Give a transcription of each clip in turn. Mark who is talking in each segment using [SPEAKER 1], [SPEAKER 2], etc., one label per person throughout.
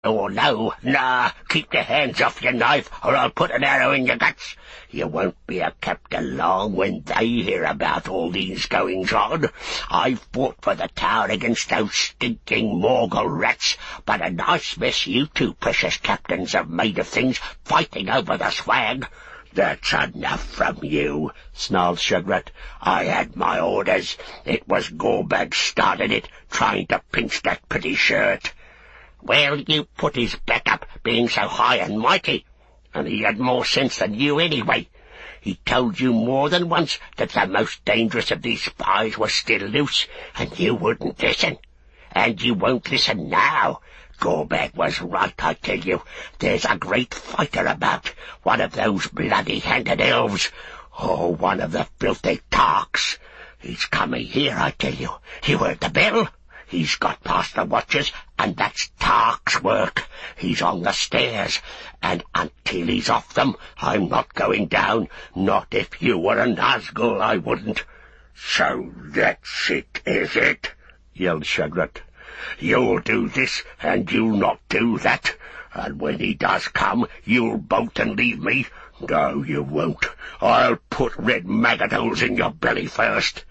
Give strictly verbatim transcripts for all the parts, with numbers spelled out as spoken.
[SPEAKER 1] Oh, no, nah, keep your hands off your knife, or I'll put an arrow in your guts. You won't be kept along when they hear about all these goings-on. I've fought for the tower against those stinking Morgul rats, but a nice mess you two precious captains have made of things, fighting over the swag. That's enough from you, snarled Shagrat. I had my orders. It was Gorbag started it, trying to pinch that pretty shirt. Well, you put his back up, being so high and mighty, and he had more sense than you anyway. He told you more than once that the most dangerous of these spies was still loose, and you wouldn't listen. And you won't listen now. Gorbag was right, I tell you. There's a great fighter about, one of those bloody-handed elves, or one of the filthy Tarks. He's coming here, I tell you. You heard the bell? He's got past the watchers, and that's Tark's work. He's on the stairs, and until he's off them, I'm not going down. Not if you were a Nazgul, I wouldn't. So that's it, is it? Yelled Shagrat. You'll do this, and you'll not do that, and when he does come, you'll bolt and leave me. No, you won't. I'll put red maggot holes in your belly first.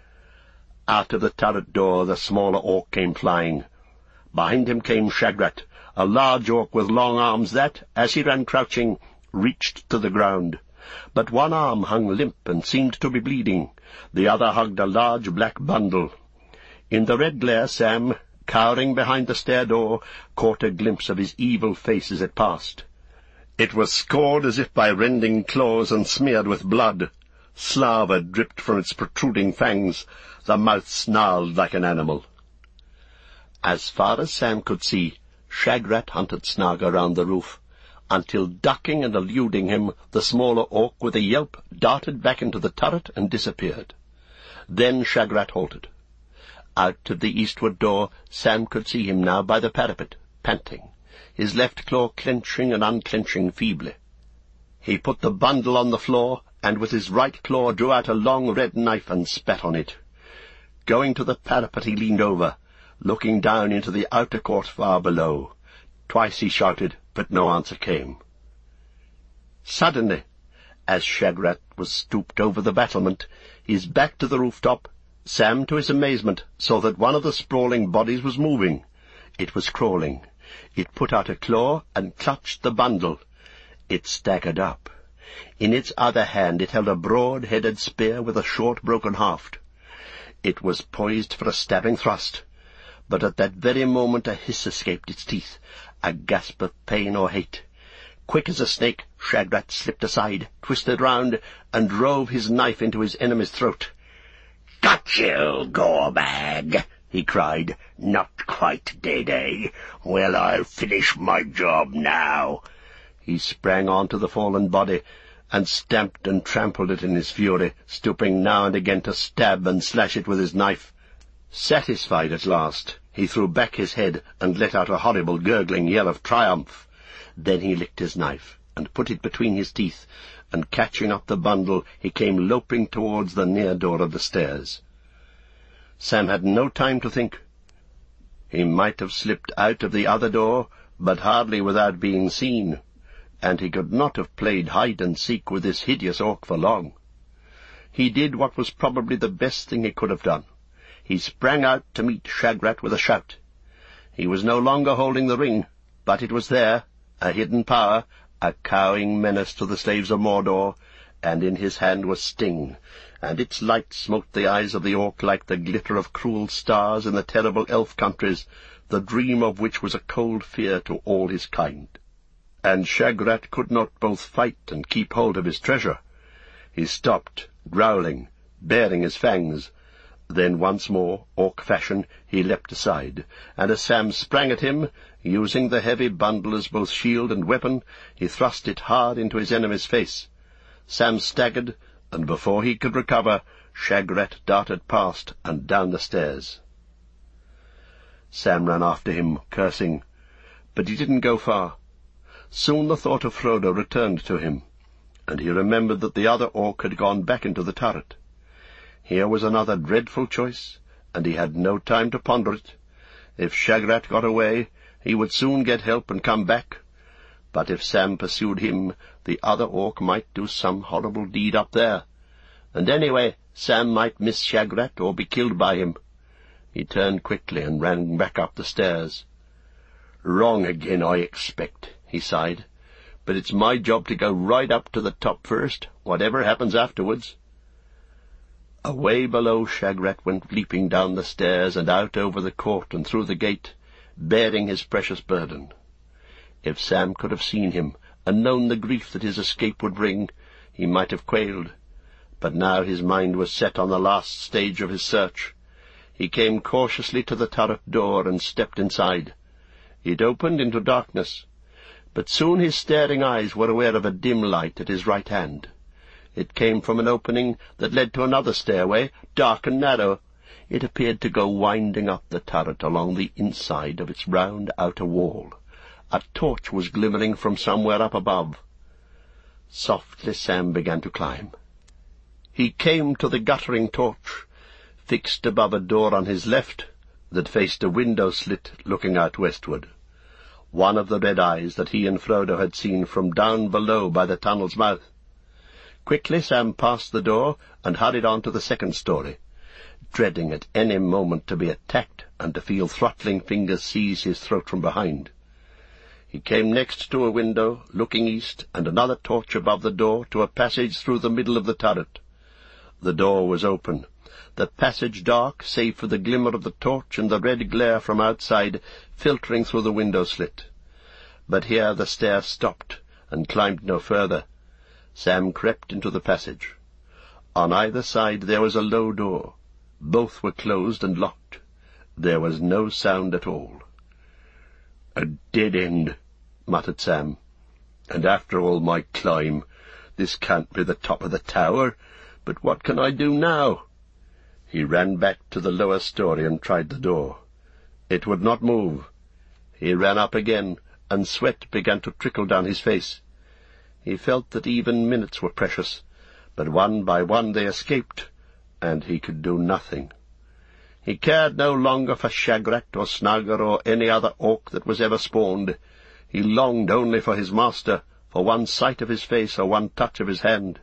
[SPEAKER 1] Out of the turret door the smaller orc came flying. Behind him came Shagrat, a large orc with long arms that, as he ran crouching, reached to the ground. But one arm hung limp and seemed to be bleeding. The other hugged a large black bundle. In the red glare Sam, cowering behind the stair door, caught a glimpse of his evil face as it passed. It was scored as if by rending claws and smeared with blood. Slava dripped from its protruding fangs. The mouth snarled like an animal. As far as Sam could see, Shagrat hunted Snarg around the roof, until, ducking and eluding him, the smaller orc with a yelp darted back into the turret and disappeared. Then Shagrat halted. Out of the eastward door Sam could see him now by the parapet, panting, his left claw clenching and unclenching feebly. He put the bundle on the floor, and with his right claw drew out a long red knife and spat on it. Going to the parapet he leaned over, looking down into the outer court far below. Twice he shouted, but no answer came. Suddenly, as Shagrat was stooped over the battlement, his back to the rooftop, Sam, to his amazement, saw that one of the sprawling bodies was moving. It was crawling. It put out a claw and clutched the bundle. It staggered up. In its other hand it held a broad-headed spear with a short broken haft. It was poised for a stabbing thrust, but at that very moment a hiss escaped its teeth, a gasp of pain or hate. Quick as a snake, Shagrat slipped aside, twisted round, and drove his knife into his enemy's throat. "Got you, Gorbag!" he cried. "Not quite dead, eh? Well, I'll finish my job now." He sprang on to the fallen body, and stamped and trampled it in his fury, stooping now and again to stab and slash it with his knife. Satisfied at last, he threw back his head and let out a horrible gurgling yell of triumph. Then he licked his knife, and put it between his teeth, and catching up the bundle, he came loping towards the near door of the stairs. Sam had no time to think. He might have slipped out of the other door, but hardly without being seen, and he could not have played hide-and-seek with this hideous orc for long. He did what was probably the best thing he could have done. He sprang out to meet Shagrat with a shout. He was no longer holding the ring, but it was there, a hidden power, a cowing menace to the slaves of Mordor, and in his hand was Sting, and its light smote the eyes of the orc like the glitter of cruel stars in the terrible elf countries, the dream of which was a cold fear to all his kind. And Shagrat could not both fight and keep hold of his treasure. He stopped, growling, baring his fangs. Then once more, orc fashion, he leapt aside, and as Sam sprang at him, using the heavy bundle as both shield and weapon, he thrust it hard into his enemy's face. Sam staggered, and before he could recover, Shagrat darted past and down the stairs. Sam ran after him, cursing, but he didn't go far. Soon the thought of Frodo returned to him, and he remembered that the other orc had gone back into the turret. Here was another dreadful choice, and he had no time to ponder it. If Shagrat got away,
[SPEAKER 2] He would soon get help and come back. But if Sam pursued him, the other orc might do some horrible deed up there. And anyway, Sam might miss Shagrat or be killed by him. He turned quickly and ran back up the stairs. "Wrong again, I expect," he sighed. "But it's my job to go right up to the top first, whatever happens afterwards." Away below, Shagrat went leaping down the stairs and out over the court and through the gate, bearing his precious burden. If Sam could have seen him and known the grief that his escape would bring, he might have quailed. But now his mind was set on the last stage of his search. He came cautiously to the turret door and stepped inside. It opened into darkness, but soon his staring eyes were aware of a dim light at his right hand. It came from an opening that led to another stairway, dark and narrow. It appeared to go winding up the turret along the inside of its round outer wall. A torch was glimmering from somewhere up above. Softly Sam began to climb. He came to the guttering torch, fixed above a door on his left that faced a window slit looking out westward. One of the red eyes that he and Frodo had seen from down below by the tunnel's mouth. Quickly Sam passed the door and hurried on to the second story, dreading at any moment to be attacked and to feel throttling fingers seize his throat from behind. He came next to a window looking east and another torch above the door to a passage through the middle of the turret. The door was open, the passage dark save for the glimmer of the torch and the red glare from outside filtering through the window slit. But here the stair stopped and climbed no further. Sam crept into the passage. On either side there was a low door. Both were closed and locked. There was no sound at all. "A dead end," muttered Sam. "And after all my climb, this can't be the top of the tower. But what can I do now?" He ran back to the lower story and tried the door. It would not move. He ran up again, and sweat began to trickle down his face. He felt that even minutes were precious, but one by one they escaped, and he could do nothing. He cared no longer for Shagrat or Snugger or any other orc that was ever spawned. He longed only for his master, for one sight of his face or one touch of his hand.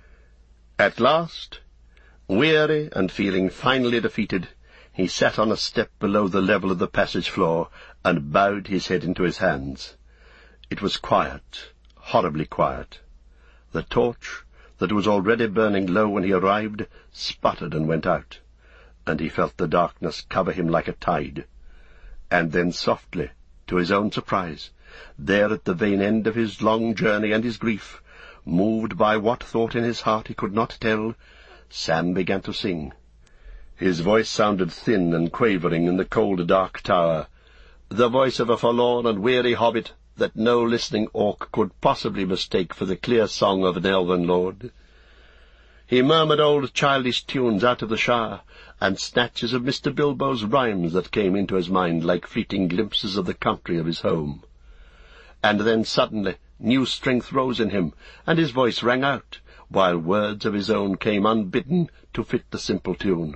[SPEAKER 2] At last, weary and feeling finally defeated, he sat on a step below the level of the passage floor and bowed his head into his hands. It was quiet, horribly quiet. The torch, that was already burning low when he arrived, sputtered and went out, and he felt the darkness cover him like a tide. And then softly, to his own surprise, there at the vain end of his long journey and his grief, moved by what thought in his heart he could not tell, Sam began to sing. His voice sounded thin and quavering in the cold, dark tower, the voice of a forlorn and weary hobbit that no listening orc could possibly mistake for the clear song of an elven lord. He murmured old childish tunes out of the Shire, and snatches of Mister Bilbo's rhymes that came into his mind like fleeting glimpses of the country of his home. And then suddenly new strength rose in him, and his voice rang out, while words of his own came unbidden to fit the simple tune.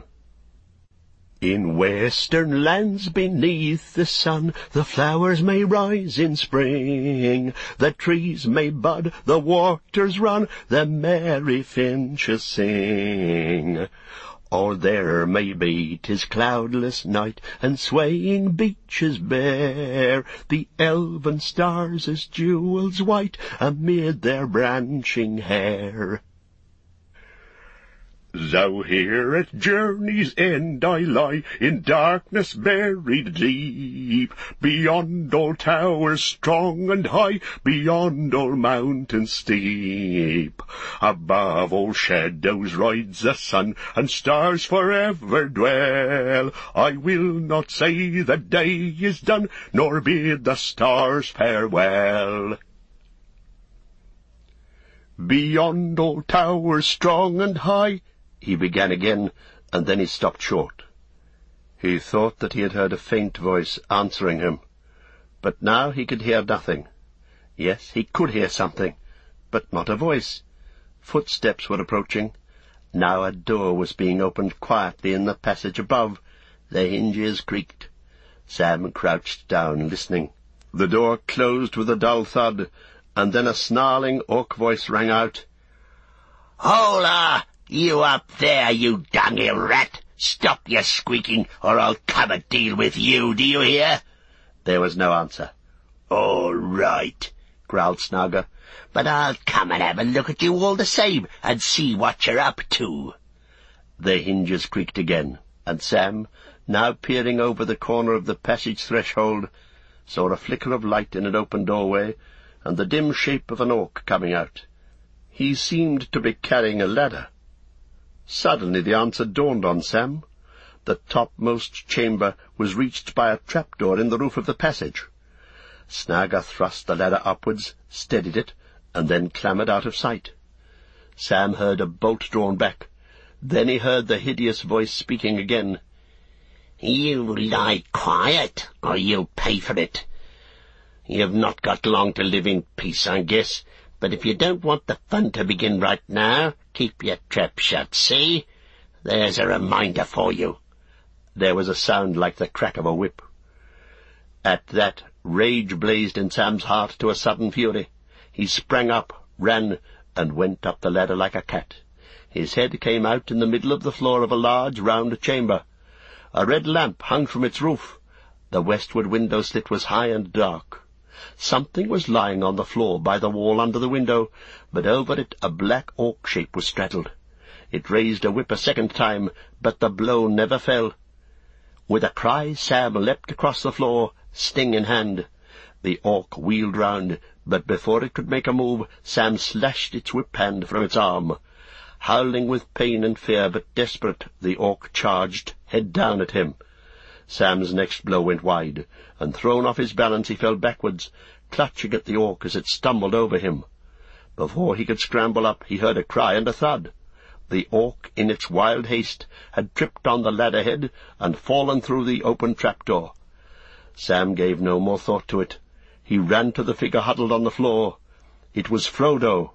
[SPEAKER 2] In western lands beneath the sun, the flowers may rise in spring, the trees may bud, the waters run, the merry finches sing. Or there may be 'tis cloudless night, and swaying beeches bare, the elven stars as jewels white amid their branching hair. Though here at journey's end I lie, in darkness buried deep, beyond all towers strong and high, beyond all mountains steep, above all shadows rides the sun, and stars forever dwell, I will not say the day is done, nor bid the stars farewell. Beyond all towers strong and high, he began again, and then he stopped short. He thought that he had heard a faint voice answering him, but now he could hear nothing. Yes, he could hear something, but not a voice. Footsteps were approaching. Now a door was being opened quietly in the passage above. The hinges creaked. Sam crouched down, listening. The door closed with a dull thud, and then a snarling orc voice rang out.
[SPEAKER 1] "Hola! You up there, you dunghill rat! Stop your squeaking, or I'll come and deal with you, do you hear?"
[SPEAKER 2] There was no answer.
[SPEAKER 1] "All right," growled Snarger, "but I'll come and have a look at you all the same, and see what you're up to."
[SPEAKER 2] The hinges creaked again, and Sam, now peering over the corner of the passage threshold, saw a flicker of light in an open doorway, and the dim shape of an orc coming out. He seemed to be carrying a ladder. Suddenly the answer dawned on Sam. The topmost chamber was reached by a trapdoor in the roof of the passage. Snarger thrust the ladder upwards, steadied it, and then clambered out of sight. Sam heard a bolt drawn back. Then he heard the hideous voice speaking again. "You lie quiet, or you'll pay for it. You've not got long to live in peace, I guess, but if you don't want the fun to begin right now, keep your trap shut, see? There's a reminder for you." There was a sound like the crack of a whip. At that, rage blazed in Sam's heart to a sudden fury. He sprang up, ran, and went up the ladder like a cat. His head came out in the middle of the floor of a large, round chamber. A red lamp hung from its roof. The westward window slit was high and dark. Something was lying on the floor by the wall under the window, but over it a black orc shape was straddled. It raised a whip a second time, but the blow never fell. With a cry, Sam leapt across the floor, sting in hand. The orc wheeled round, but before it could make a move, Sam slashed its whip-hand from its arm. Howling with pain and fear, but desperate, the orc charged, head down at him. Sam's next blow went wide, and thrown off his balance he fell backwards, clutching at the orc as it stumbled over him. Before he could scramble up, he heard a cry and a thud. The orc, in its wild haste, had tripped on the ladder-head and fallen through the open trapdoor. Sam gave no more thought to it. He ran to the figure huddled on the floor. It was Frodo.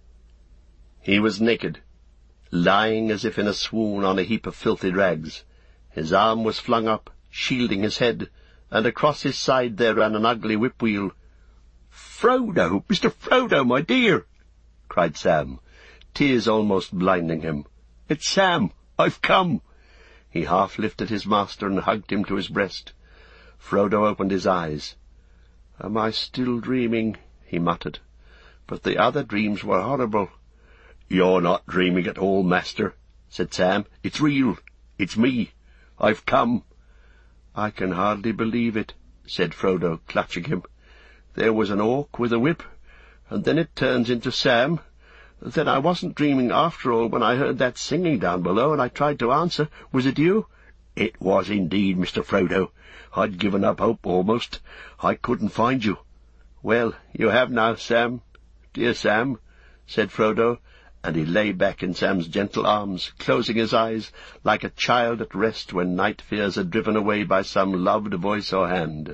[SPEAKER 2] He was naked, lying as if in a swoon on a heap of filthy rags. His arm was flung up, shielding his head, and across his side there ran an ugly whip-wheel. "Frodo! Mister Frodo, my dear!" cried Sam, tears almost blinding him. "It's Sam! I've come!" He half lifted his master and hugged him to his breast. Frodo opened his eyes. "Am I still dreaming?" he muttered. "But the other dreams were horrible." "You're not dreaming at all, master," said Sam. "It's real. It's me. I've come." "I can hardly believe it," said Frodo, clutching him. "There was an orc with a whip, and then it turns into Sam. Then I wasn't dreaming after all when I heard that singing down below, and I tried to answer. Was it you?" "It was indeed, Mister Frodo. I'd given up hope almost. I couldn't find you." "Well, you have now, Sam. Dear Sam," said Frodo, and he lay back in Sam's gentle arms, closing his eyes, like a child at rest when night fears are driven away by some loved voice or hand.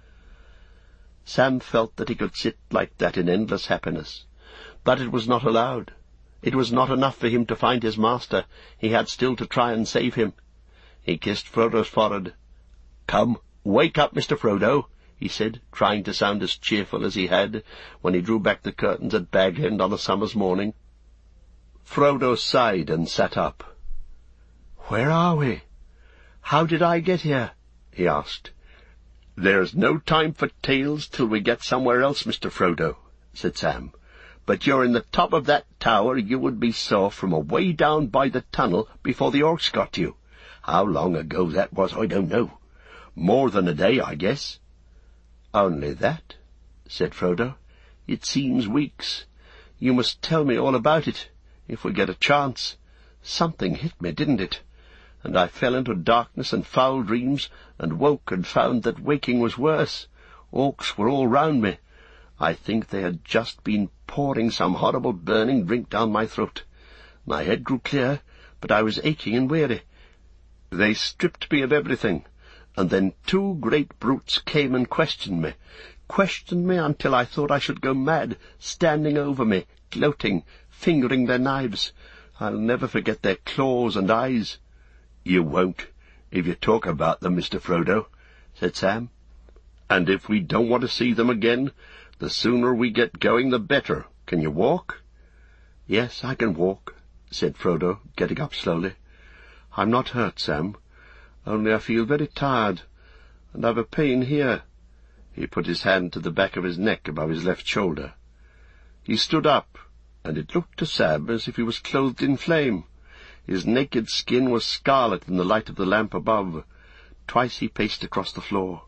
[SPEAKER 2] Sam felt that he could sit like that in endless happiness. But it was not allowed. It was not enough for him to find his master. He had still to try and save him. He kissed Frodo's forehead. "Come, wake up, Mister Frodo," he said, trying to sound as cheerful as he had when he drew back the curtains at Bag End on a summer's morning. Frodo sighed and sat up. "Where are we? How did I get here?" he asked. "There's no time for tales till we get somewhere else, Mister Frodo," said Sam. "But you're in the top of that tower you would be saw from away down by the tunnel before the orcs got you. How long ago that was, I don't know. More than a day, I guess." "Only that?" said Frodo. "It seems weeks. You must tell me all about it, if we get a chance. Something hit me, didn't it? And I fell into darkness and foul dreams, and woke and found that waking was worse. Orcs were all round me. I think they had just been pouring some horrible burning drink down my throat. My head grew clear, but I was aching and weary. They stripped me of everything, and then two great brutes came and questioned me, questioned me until I thought I should go mad, standing over me, gloating, fingering their knives. I'll never forget their claws and eyes." "You won't, if you talk about them, Mister Frodo," said Sam. "And if we don't want to see them again, the sooner we get going the better. Can you walk?" "Yes, I can walk," said Frodo, getting up slowly. "I'm not hurt, Sam, only I feel very tired, and I've a pain here." He put his hand to the back of his neck above his left shoulder. He stood up, and it looked to Sam as if he was clothed in flame. His naked skin was scarlet in the light of the lamp above. Twice he paced across the floor.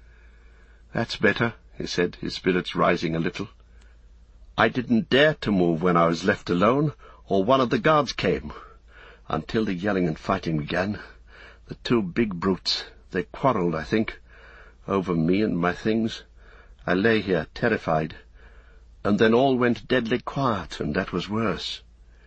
[SPEAKER 2] "That's better," he said, his spirits rising a little. "I didn't dare to move when I was left alone, or one of the guards came, until the yelling and fighting began. The two big brutes, they quarrelled, I think, over me and my things. I lay here, terrified, and then all went deadly quiet, and that was worse."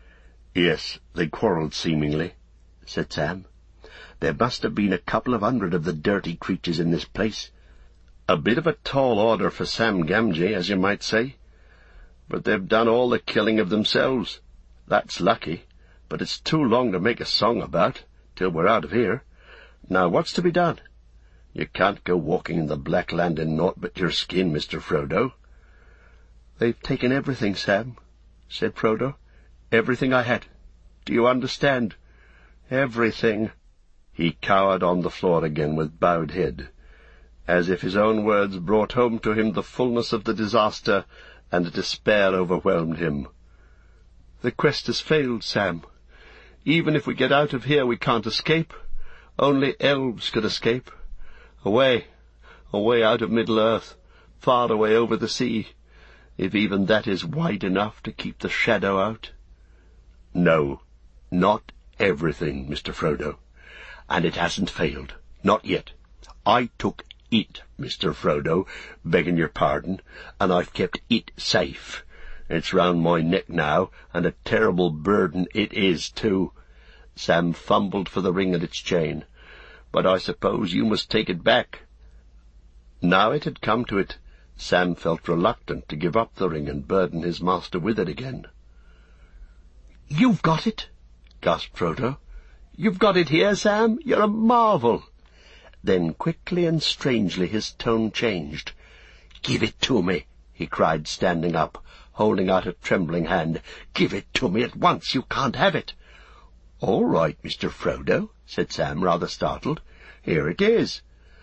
[SPEAKER 2] "Yes, they quarrelled, seemingly," said Sam. "There must have been a couple of hundred of the dirty creatures in this place. A bit of a tall order for Sam Gamgee, as you might say. But they've done all the killing of themselves. That's lucky, but it's too long to make a song about, till we're out of here. Now what's to be done? You can't go walking in the Black Land in naught but your skin, Mister Frodo." "They've taken everything, Sam," said Frodo. "Everything I had. Do you understand? Everything." He cowered on the floor again with bowed head, as if his own words brought home to him the fullness of the disaster, and despair overwhelmed him. "The quest has failed, Sam. Even if we get out of here we can't escape. Only elves could escape. Away, away out of Middle-earth, far away over the sea, if even that is wide enough to keep the shadow out." "No, not everything, Mister Frodo. And it hasn't failed. Not yet. I took it, Mister Frodo, begging your pardon, and I've kept it safe. It's round my neck now, and a terrible burden it is, too." Sam fumbled for the ring and its chain. "But I suppose you must take it back." Now it had come to it, Sam felt reluctant to give up the ring and burden his master with it again. "You've got it?" gasped Frodo. "You've got it here, Sam? You're a marvel." Then quickly and strangely his tone changed. "Give it to me," he cried, standing up, holding out a trembling hand. "Give it to me at once. You can't have it." "All right, Mister Frodo," said Sam, rather startled. "Here it is."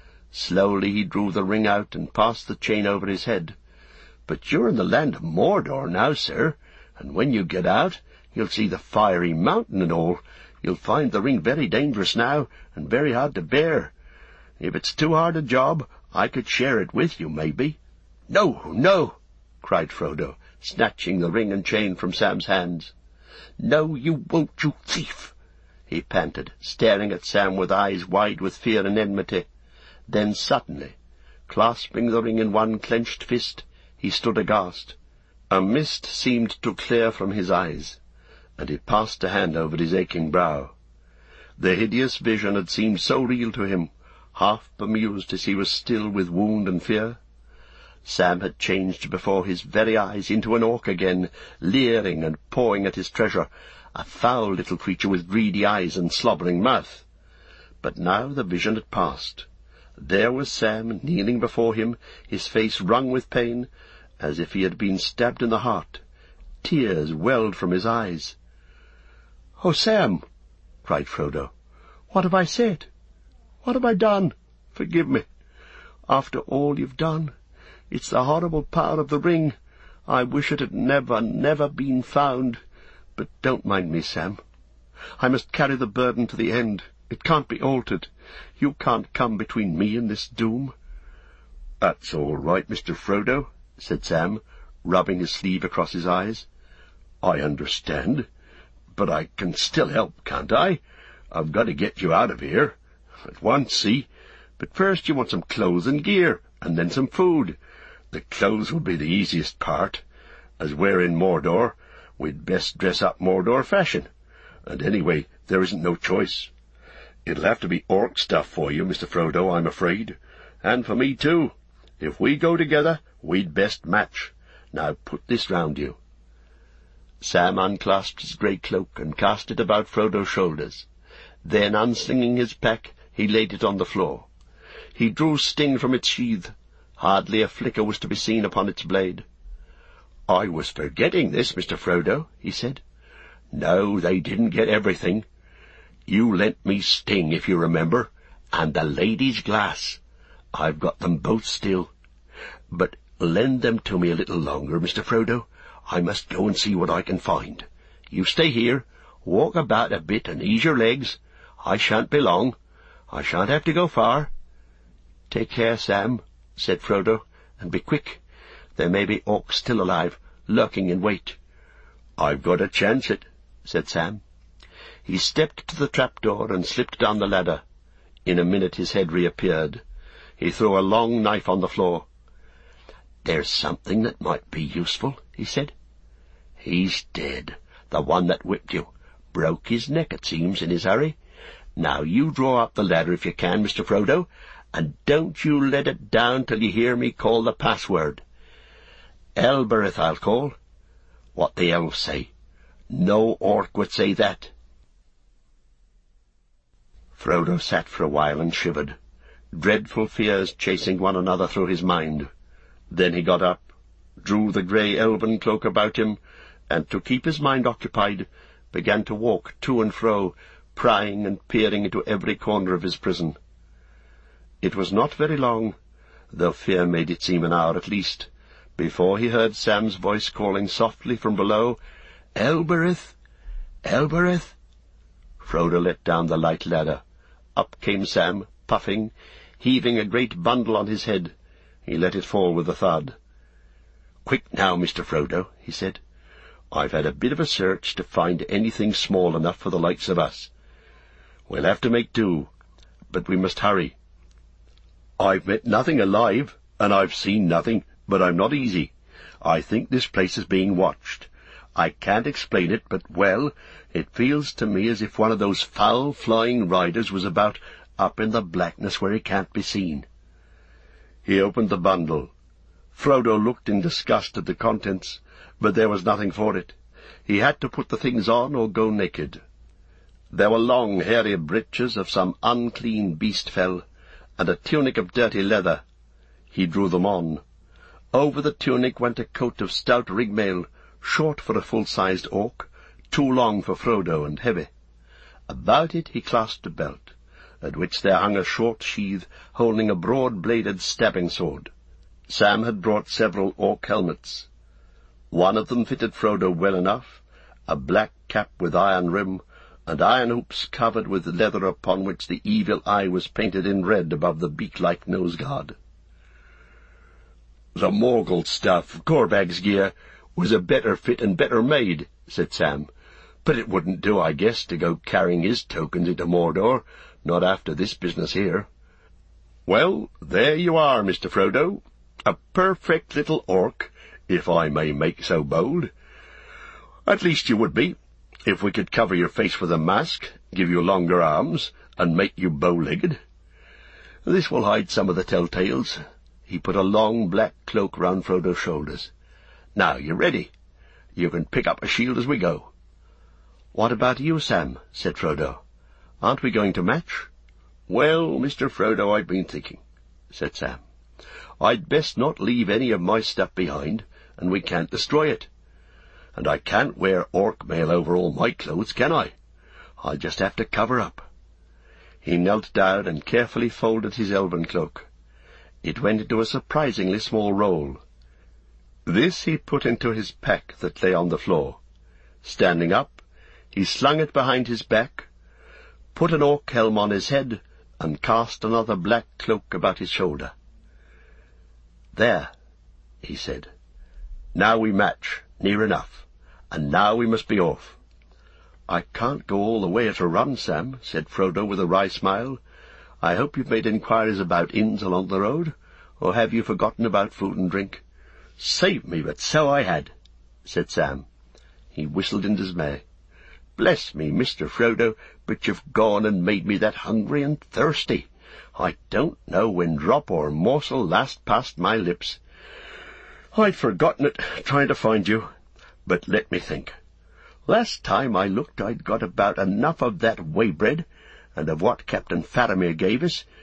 [SPEAKER 2] Slowly he drew the ring out and passed the chain over his head. "But you're in the land of Mordor now, sir, and when you get out, you'll see the fiery mountain and all. You'll find the ring very dangerous now, and very hard to bear. If it's too hard a job, I could share it with you, maybe." "No, no!" cried Frodo, snatching the ring and chain from Sam's hands. "No, you won't, you thief!" he panted, staring at Sam with eyes wide with fear and enmity. Then suddenly, clasping the ring in one clenched fist, he stood aghast. A mist seemed to clear from his eyes, and he passed a hand over his aching brow. The hideous vision had seemed so real to him, half bemused as he was still with wound and fear. Sam had changed before his very eyes into an orc again, leering and pawing at his treasure, a foul little creature with greedy eyes and slobbering mouth. But now the vision had passed. There was Sam, kneeling before him, his face wrung with pain, as if he had been stabbed in the heart. Tears welled from his eyes. "Oh, Sam!" cried Frodo. "What have I said? What have I done? Forgive me. After all you've done, it's the horrible power of the ring. I wish it had never, never been found. But don't mind me, Sam. I must carry the burden to the end. It can't be altered. You can't come between me and this doom." "That's all right, Mister Frodo," said Sam, rubbing his sleeve across his eyes. "I understand. But I can still help, can't I? I've got to get you out of here. At once, see? But first you want some clothes and gear, and then some food. The clothes will be the easiest part. As we're in Mordor, we'd best dress up Mordor fashion. And anyway, there isn't no choice. It'll have to be orc stuff for you, Mister Frodo, I'm afraid. And for me, too. If we go together, we'd best match. Now put this round you." Sam unclasped his grey cloak and cast it about Frodo's shoulders. Then, unslinging his pack, he laid it on the floor. He drew Sting from its sheath. Hardly a flicker was to be seen upon its blade. "I was forgetting this, Mister Frodo," he said. "No, they didn't get everything. You lent me Sting, if you remember, and the lady's glass. I've got them both still. But lend them to me a little longer, Mister Frodo. I must go and see what I can find. You stay here, walk about a bit and ease your legs. I shan't be long. I shan't have to go far." "Take care, Sam," said Frodo, "and be quick. There may be orcs still alive, lurking in wait." "I've got to chance it," said Sam. He stepped to the trapdoor and slipped down the ladder. In a minute his head reappeared. He threw a long knife on the floor. "There's something that might be useful," he said. "He's dead, the one that whipped you. Broke his neck, it seems, in his hurry. Now you draw up the ladder if you can, Mister Frodo, and don't you let it down till you hear me call the password. Elbereth I'll call. What the elves say. No orc would say that." Frodo sat for a while and shivered, dreadful fears chasing one another through his mind. Then he got up, drew the grey elven cloak about him, and, to keep his mind occupied, began to walk to and fro, prying and peering into every corner of his prison. It was not very long, though fear made it seem an hour at least, before he heard Sam's voice calling softly from below, "Elbereth! Elbereth!" Frodo let down the light ladder. Up came Sam, puffing, heaving a great bundle on his head. He let it fall with a thud. "Quick now, Mister Frodo," he said. "I've had a bit of a search to find anything small enough for the likes of us. We'll have to make do, but we must hurry. I've met nothing alive, and I've seen nothing, but I'm not easy. I think this place is being watched. I can't explain it, but, well, it feels to me as if one of those foul flying riders was about up in the blackness where he can't be seen." He opened the bundle. Frodo looked in disgust at the contents, but there was nothing for it. He had to put the things on or go naked. There were long, hairy breeches of some unclean beast fell, and a tunic of dirty leather. He drew them on. Over the tunic went a coat of stout rig-mail, short for a full-sized orc, too long for Frodo, and heavy. About it he clasped a belt, at which there hung a short sheath holding a broad-bladed stabbing sword. Sam had brought several orc helmets. One of them fitted Frodo well enough, a black cap with iron rim, and iron hoops covered with leather upon which the evil eye was painted in red above the beak-like nose-guard. "The Morgul stuff, Gorbag's gear, was a better fit and better made," said Sam. "But it wouldn't do, I guess, to go carrying his tokens into Mordor, not after this business here." "Well, there you are, Mister Frodo. A perfect little orc, if I may make so bold. At least you would be, if we could cover your face with a mask, give you longer arms, and make you bow-legged. This will hide some of the telltales." He put a long black cloak round Frodo's shoulders. "Now you're ready. You can pick up a shield as we go." "What about you, Sam?" said Frodo. "Aren't we going to match?" "Well, Mister Frodo, I've been thinking," said Sam. "I'd best not leave any of my stuff behind, and we can't destroy it. And I can't wear orc mail over all my clothes, can I? I'll just have to cover up." He knelt down and carefully folded his elven cloak. It went into a surprisingly small roll. This he put into his pack that lay on the floor. Standing up, he slung it behind his back, put an orc helm on his head, and cast another black cloak about his shoulder. "There," he said. "Now we match, near enough, and now we must be off." "I can't go all the way at a run, Sam," said Frodo with a wry smile. "I hope you've made inquiries about inns along the road, or have you forgotten about food and drink?" "Save me, but so I had," said Sam. He whistled in dismay. "Bless me, Mister Frodo, but you've gone and made me that hungry and thirsty. I don't know when drop or morsel last passed my lips. I'd forgotten it, trying to find you. But let me think. Last time I looked I'd got about enough of that whey bread, and of what Captain Faramir gave us,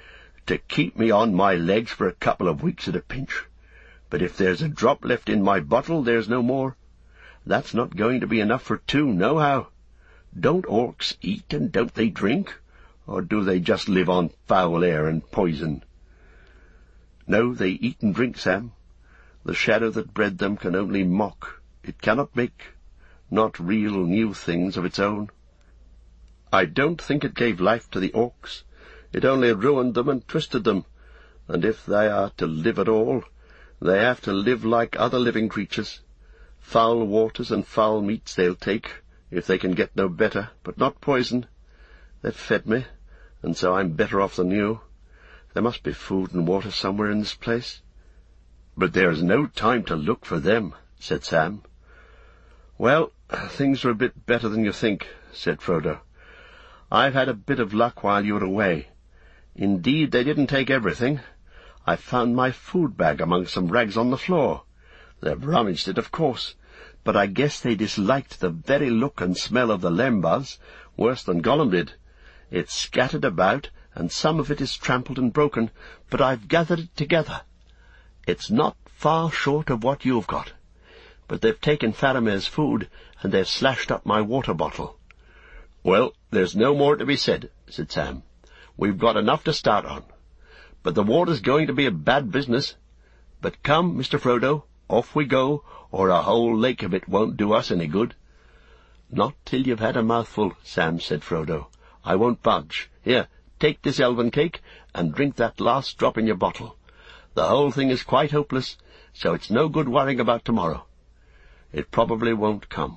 [SPEAKER 2] to keep me on my legs for a couple of weeks at a pinch. But if there's a drop left in my bottle, there's no more. That's not going to be enough for two, nohow. Don't orcs eat and don't they drink? Or do they just live on foul air and poison? No, they eat and drink, Sam. The shadow that bred them can only mock. It cannot make, not real new things of its own. I don't think it gave life to the orcs. It only ruined them and twisted them, and if they are to live at all, they have to live like other living creatures. Foul waters and foul meats they'll take, if they can get no better, but not poison. They've fed me, and so I'm better off than you. There must be food and water somewhere in this place. But there's no time to look for them, said Sam. Well, things are a bit better than you think, said Frodo. I've had a bit of luck while you were away. Indeed, they didn't take everything. I found my food bag among some rags on the floor. They've rummaged it, of course, but I guess they disliked the very look and smell of the lembas worse than Gollum did. It's scattered about, and some of it is trampled and broken, but I've gathered it together. It's not far short of what you've got. But they've taken Faramir's food, and they've slashed up my water bottle. Well, there's no more to be said, said Sam. We've got enough to start on. But the water's going to be a bad business. But come, Mister Frodo, off we go, or a whole lake of it won't do us any good. Not till you've had a mouthful, Sam, said Frodo. I won't budge. Here, take this elven cake, and drink that last drop in your bottle. The whole thing is quite hopeless, so it's no good worrying about tomorrow. It probably won't come.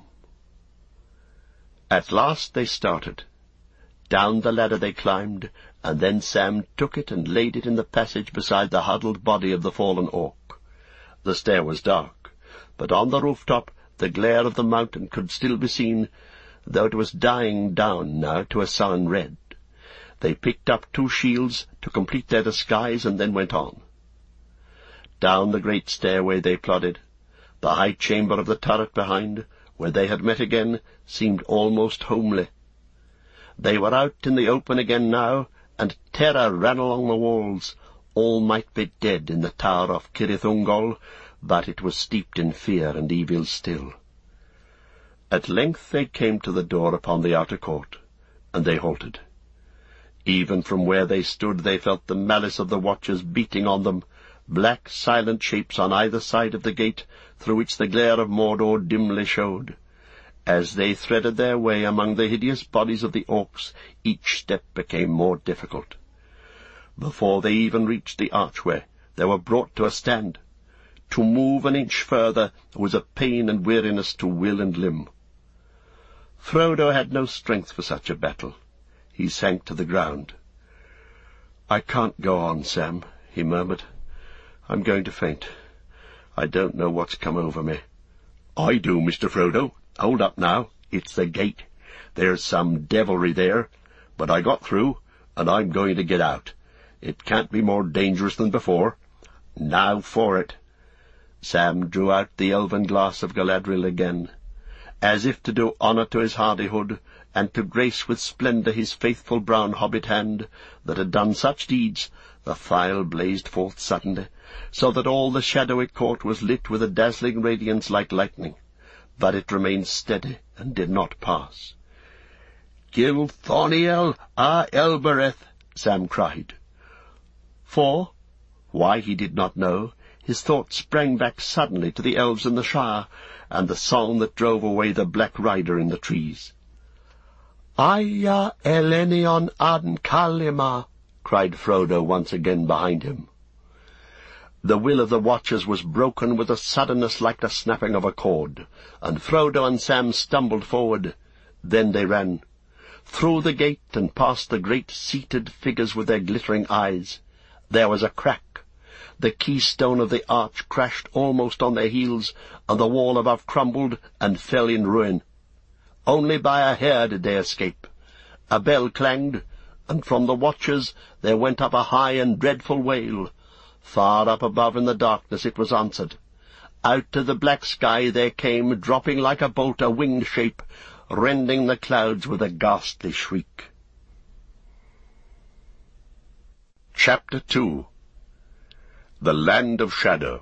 [SPEAKER 2] At last they started. Down the ladder they climbed, and then Sam took it and laid it in the passage beside the huddled body of the fallen orc. The stair was dark, but on the rooftop the glare of the mountain could still be seen, though it was dying down now to a sullen red. They picked up two shields to complete their disguise and then went on. Down the great stairway they plodded. The high chamber of the turret behind, where they had met again, seemed almost homely. They were out in the open again now, and terror ran along the walls. All might be dead in the tower of Cirith Ungol, but it was steeped in fear and evil still. At length they came to the door upon the outer court, and they halted. Even from where they stood they felt the malice of the watchers beating on them, black silent shapes on either side of the gate, through which the glare of Mordor dimly showed. As they threaded their way among the hideous bodies of the orcs, each step became more difficult. Before they even reached the archway, they were brought to a stand. To move an inch further was a pain and weariness to will and limb. Frodo had no strength for such a battle. He sank to the ground. "I can't go on, Sam," he murmured. "I'm going to faint. I don't know what's come over me." "I do, Mister Frodo. Hold up now. It's the gate. There's some devilry there, but I got through, and I'm going to get out. It can't be more dangerous than before. Now for it." Sam drew out the elven glass of Galadriel again. As if to do honour to his hardihood, and to grace with splendour his faithful brown hobbit hand that had done such deeds, the phial blazed forth suddenly, so that all the shadowy court was lit with a dazzling radiance like lightning, but it remained steady and did not pass. "Gilthoniel a Elbereth," Sam cried. For, why he did not know, his thoughts sprang back suddenly to the elves in the Shire, and the song that drove away the Black Rider in the trees. "Aya Elenion an Kalima," cried Frodo once again behind him. The will of the watchers was broken with a suddenness like the snapping of a cord, and Frodo and Sam stumbled forward. Then they ran. Through the gate and past the great seated figures with their glittering eyes. There was a crack. The keystone of the arch crashed almost on their heels, and the wall above crumbled and fell in ruin. Only by a hair did they escape. A bell clanged, and from the watchers there went up a high and dreadful wail. Far up above in the darkness it was answered. Out of the black sky there came, dropping like a bolt, a winged shape, rending the clouds with a ghastly shriek. Chapter two. The Land of Shadow.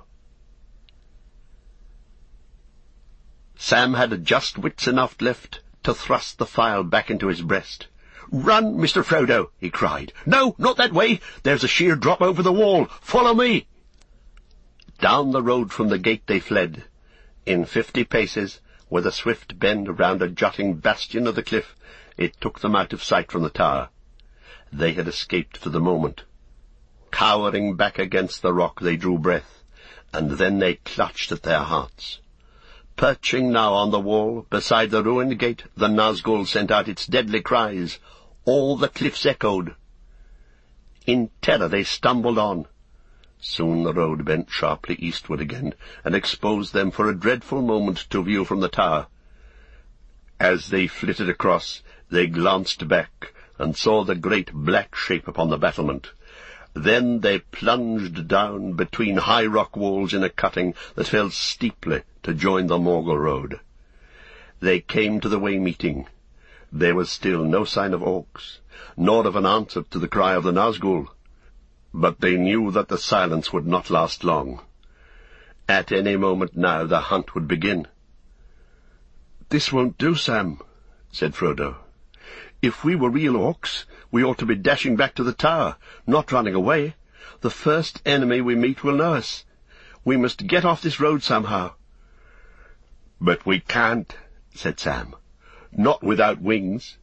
[SPEAKER 2] Sam had just wits enough left to thrust the file back into his breast. "Run, Mister Frodo!" he cried. "No, not that way! There's a sheer drop over the wall! Follow me!" Down the road from the gate they fled. In fifty paces, with a swift bend round a jutting bastion of the cliff, it took them out of sight from the tower. They had escaped for the moment. Cowering back against the rock, they drew breath, and then they clutched at their hearts. Perching now on the wall, beside the ruined gate, the Nazgul sent out its deadly cries. All the cliffs echoed. In terror they stumbled on. Soon the road bent sharply eastward again, and exposed them for a dreadful moment to view from the tower. As they flitted across, they glanced back, and saw the great black shape upon the battlement. Then they plunged down between high rock walls in a cutting that fell steeply to join the Morgul road. They came to the way-meeting. There was still no sign of orcs, nor of an answer to the cry of the Nazgul. But they knew that the silence would not last long. At any moment now the hunt would begin. "This won't do, Sam," said Frodo. "If we were real orcs, we ought to be dashing back to the tower, not running away. The first enemy we meet will know us. We must get off this road somehow." "But we can't," said Sam. "Not without wings."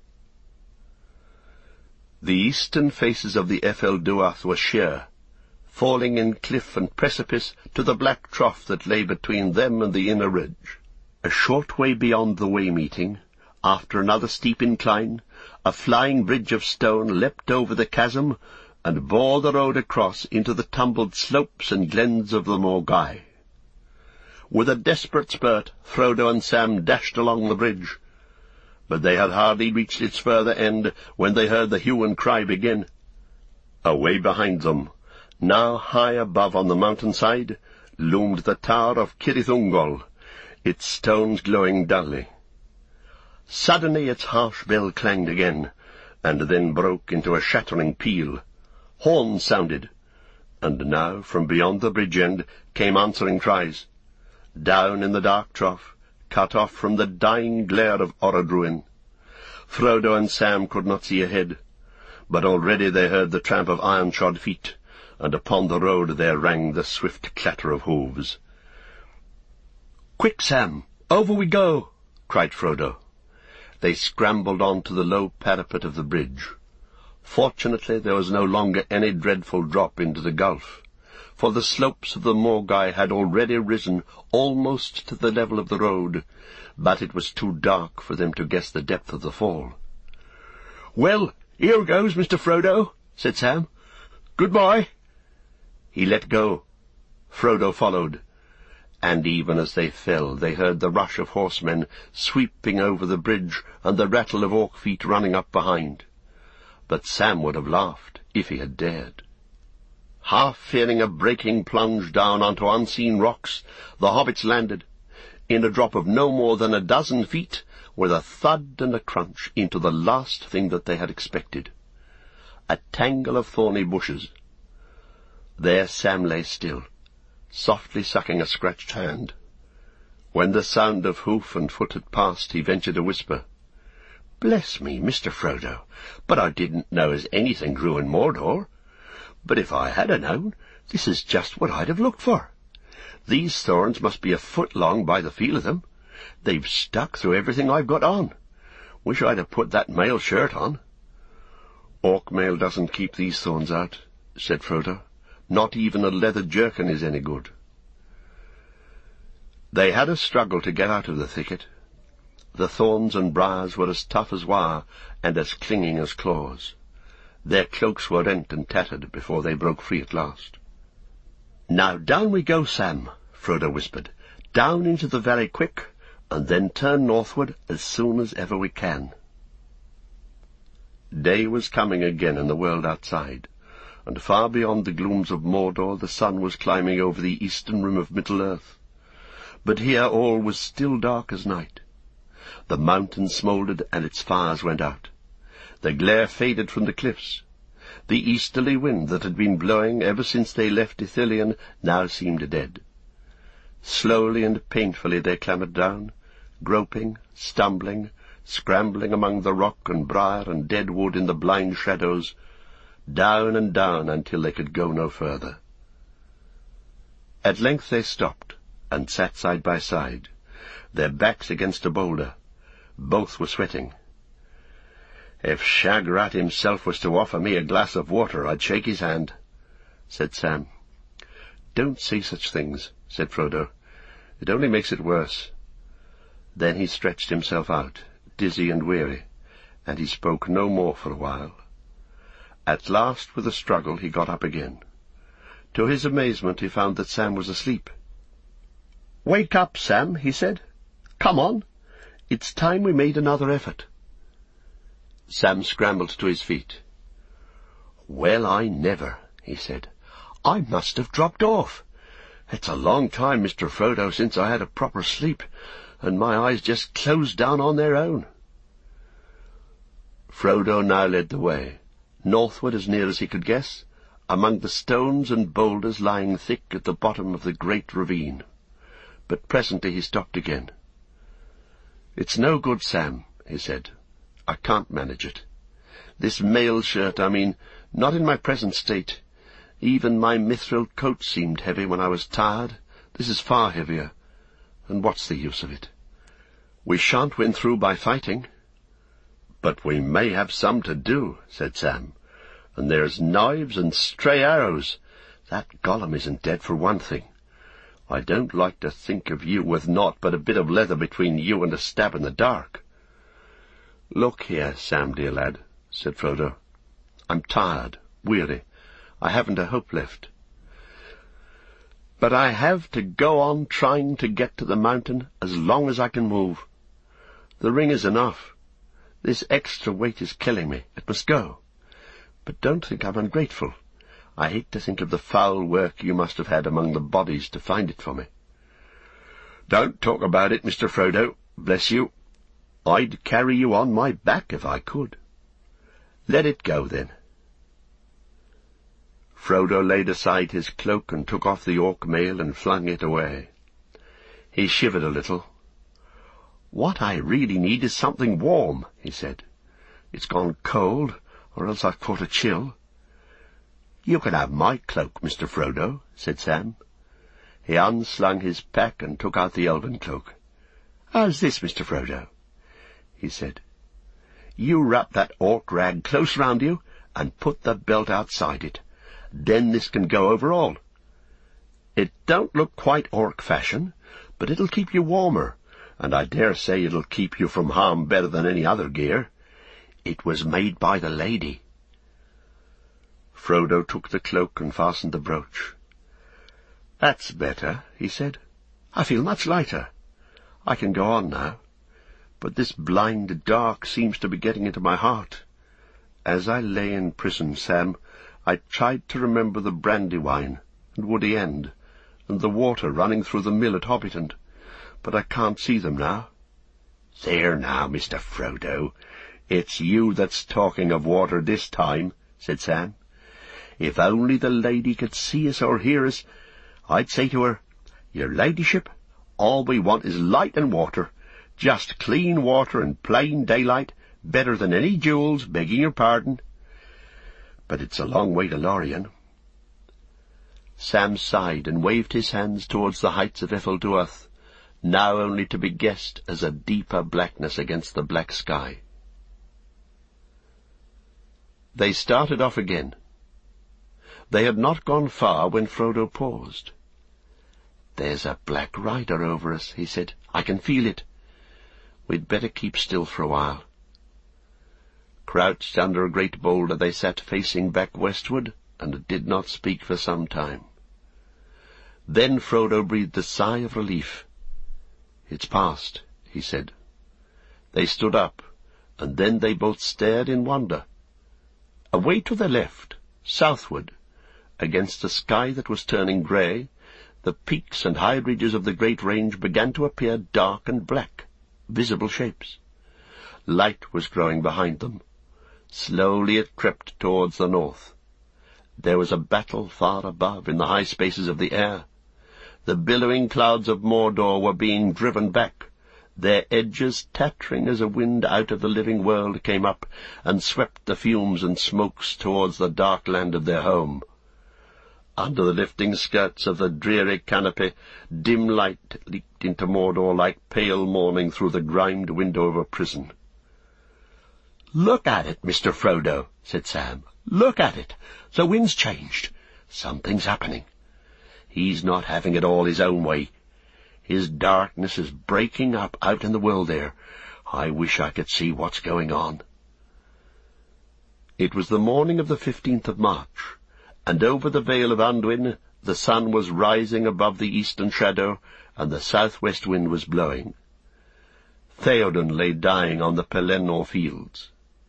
[SPEAKER 2] The eastern faces of the Ephel Duath were sheer, falling in cliff and precipice to the black trough that lay between them and the inner ridge. A short way beyond the way-meeting, after another steep incline, a flying bridge of stone leapt over the chasm and bore the road across into the tumbled slopes and glens of the Morgai. With a desperate spurt, Frodo and Sam dashed along the bridge, but they had hardly reached its further end when they heard the hue and cry begin. Away behind them, now high above on the mountainside, loomed the tower of Cirith Ungol, its stones glowing dully. Suddenly its harsh bell clanged again, and then broke into a shattering peal. Horns sounded, and now from beyond the bridge end came answering cries. Down in the dark trough, cut off from the dying glare of Orodruin, Frodo and Sam could not see ahead, but already they heard the tramp of iron-shod feet, and upon the road there rang the swift clatter of hooves. "Quick, Sam! Over we go!" cried Frodo. They scrambled on to the low parapet of the bridge. Fortunately there was no longer any dreadful drop into the gulf, for the slopes of the Morgai had already risen almost to the level of the road, but it was too dark for them to guess the depth of the fall. "Well, here goes, Mister Frodo," said Sam. "Goodbye." He let go. Frodo followed, and even as they fell they heard the rush of horsemen sweeping over the bridge and the rattle of orc feet running up behind. But Sam would have laughed if he had dared. Half fearing a breaking plunge down onto unseen rocks, the hobbits landed, in a drop of no more than a dozen feet, with a thud and a crunch into the last thing that they had expected, a tangle of thorny bushes. There Sam lay still, softly sucking a scratched hand. When the sound of hoof and foot had passed, he ventured a whisper. "Bless me, Mister Frodo, but I didn't know as anything grew in Mordor. But if I had a known, this is just what I'd have looked for. These thorns must be a foot long by the feel of them. They've stuck through everything I've got on. Wish I'd have put that mail shirt on." "Orc mail doesn't keep these thorns out," said Frodo. "Not even a leather jerkin is any good." They had a struggle to get out of the thicket. The thorns and briars were as tough as wire and as clinging as claws. Their cloaks were rent and tattered before they broke free at last. "Now down we go, Sam," Frodo whispered. "Down into the valley quick, and then turn northward as soon as ever we can." Day was coming again in the world outside, and far beyond the glooms of Mordor the sun was climbing over the eastern rim of Middle-earth. But here all was still dark as night. The mountain smouldered and its fires went out. The glare faded from the cliffs. The easterly wind that had been blowing ever since they left Ithilien now seemed dead. Slowly and painfully they clambered down, groping, stumbling, scrambling among the rock and briar and dead wood in the blind shadows, down and down until they could go no further. At length they stopped, and sat side by side, their backs against a boulder. Both were sweating. "If Shagrat himself was to offer me a glass of water, I'd shake his hand," said Sam. "Don't say such things," said Frodo. "It only makes it worse." Then he stretched himself out, dizzy and weary, and he spoke no more for a while. At last, with a struggle, he got up again. To his amazement, he found that Sam was asleep. "Wake up, Sam," he said. "Come on. It's time we made another effort." Sam scrambled to his feet. "Well, I never," he said. "I must have dropped off. It's a long time, Mister Frodo, since I had a proper sleep, and my eyes just closed down on their own." Frodo now led the way, northward as near as he could guess, among the stones and boulders lying thick at the bottom of the great ravine. But presently he stopped again. "It's no good, Sam," he said. "I can't manage it. This mail shirt, I mean, not in my present state. Even my mithril coat seemed heavy when I was tired. This is far heavier, and what's the use of it? We shan't win through by fighting." "But we may have some to do," said Sam. "And there's knives and stray arrows. That Gollum isn't dead, for one thing. I don't like to think of you with naught but a bit of leather between you and a stab in the dark." "Look here, Sam, dear lad," said Frodo. "I'm tired, weary. I haven't a hope left. But I have to go on trying to get to the mountain as long as I can move. The ring is enough. This extra weight is killing me. It must go. But don't think I'm ungrateful. I hate to think of the foul work you must have had among the bodies to find it for me." "Don't talk about it, Mister Frodo. Bless you. I'd carry you on my back if I could." "Let it go, then." Frodo laid aside his cloak and took off the orc mail and flung it away. He shivered a little. "What I really need is something warm," he said. "It's gone cold, or else I've caught a chill." "You can have my cloak, Mister Frodo," said Sam. He unslung his pack and took out the elven cloak. "How's this, Mister Frodo?" he said. "You wrap that orc rag close round you, and put the belt outside it. Then this can go over all. It don't look quite orc fashion, but it'll keep you warmer, and I dare say it'll keep you from harm better than any other gear. It was made by the lady." Frodo took the cloak and fastened the brooch. "That's better," he said. "I feel much lighter. I can go on now. But this blind dark seems to be getting into my heart. As I lay in prison, Sam, I tried to remember the Brandywine and Woody End, and the water running through the mill at Hobbiton, but I can't see them now." "There now, Mister Frodo, it's you that's talking of water this time," said Sam. "If only the lady could see us or hear us, I'd say to her, 'Your ladyship, all we want is light and water, just clean water and plain daylight, better than any jewels, begging your pardon.' But it's a long way to Lorien." Sam sighed and waved his hands towards the heights of Efelduath, now only to be guessed as a deeper blackness against the black sky. They started off again. They had not gone far when Frodo paused. "There's a black rider over us," he said. "I can feel it. We'd better keep still for a while." Crouched under a great boulder, they sat facing back westward, and did not speak for some time. Then Frodo breathed a sigh of relief. "It's past," he said. They stood up, and then they both stared in wonder. Away to the left, southward, against a sky that was turning grey, the peaks and high ridges of the great range began to appear dark and black, visible shapes. Light was growing behind them. Slowly it crept towards the north. There was a battle far above in the high spaces of the air. The billowing clouds of Mordor were being driven back, their edges tattering as a wind out of the living world came up and swept the fumes and smokes towards the dark land of their home. Under the lifting skirts of the dreary canopy, dim light leaked into Mordor like pale morning through the grimed window of a prison. "Look at it, Mister Frodo," said Sam. "Look at it. The wind's changed. Something's happening. He's not having it all his own way. His darkness is breaking up out in the world there. I wish I could see what's going on." It was the morning of the fifteenth of March, and over the Vale of Anduin the sun was rising above the eastern shadow, and the southwest wind was blowing. Theoden lay dying on the Pelennor fields.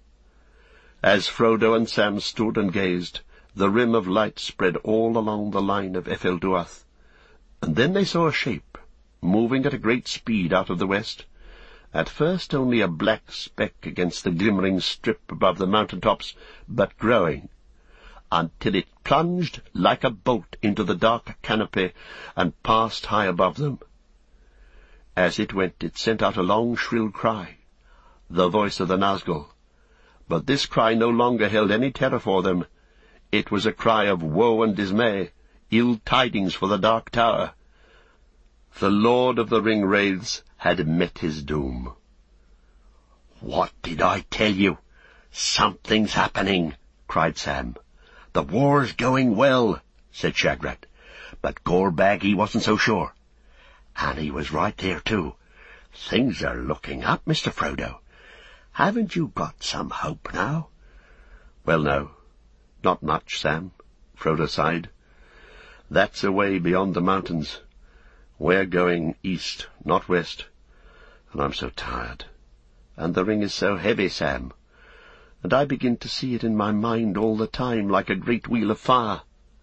[SPEAKER 2] As Frodo and Sam stood and gazed, the rim of light spread all along the line of Efelduath, and then they saw a shape, moving at a great speed out of the west, at first only a black speck against the glimmering strip above the mountain-tops, but growing, until it plunged like a bolt into the dark canopy and passed high above them. As it went, it sent out a long, shrill cry, the voice of the Nazgul. But this cry no longer held any terror for them. It was a cry of woe and dismay, ill tidings for the Dark Tower. The Lord of the Ring-Wraiths had met his doom. "What did I tell you? Something's happening," cried Sam. "The war's going well," said Shagrat. But Gorbag, he wasn't so sure. And he was right there, too. "Things are looking up, Mister Frodo. Haven't you got some hope now?" "Well, no. Not much, Sam," Frodo sighed. "That's away beyond the mountains. We're going east, not west. And I'm so tired. And the ring is so heavy, Sam. And I begin to see it in my mind all the time, like a great wheel of fire."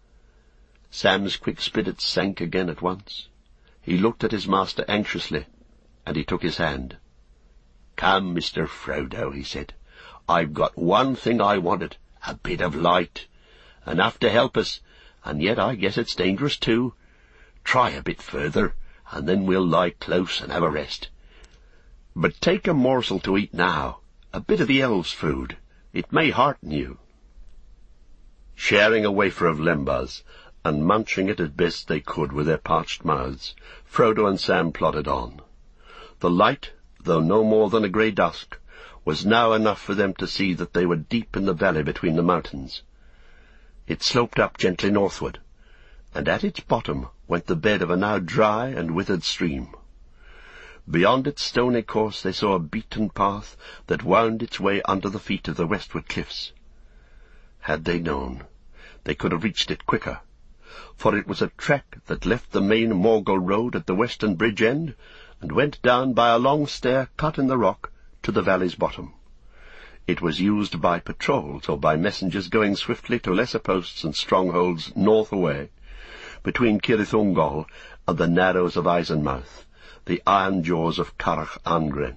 [SPEAKER 2] Sam's quick spirits sank again at once. He looked at his master anxiously, and he took his hand. "Come, Mister Frodo," he said. "I've got one thing I wanted, a bit of light. Enough to help us, and yet I guess it's dangerous too. Try a bit further, and then we'll lie close and have a rest. But take a morsel to eat now, a bit of the elves' food. It may hearten you." Sharing a wafer of lembas, and munching it as best they could with their parched mouths, Frodo and Sam plodded on. The light, though no more than a grey dusk, was now enough for them to see that they were deep in the valley between the mountains. It sloped up gently northward, and at its bottom went the bed of a now dry and withered stream. Beyond its stony course they saw a beaten path that wound its way under the feet of the westward cliffs. Had they known, they could have reached it quicker, for it was a track that left the main Morgul road at the western bridge end, and went down by a long stair cut in the rock to the valley's bottom. It was used by patrols or by messengers going swiftly to lesser posts and strongholds north away, between Cirith Ungol and the narrows of Eisenmouth, the iron jaws of Carach Angren.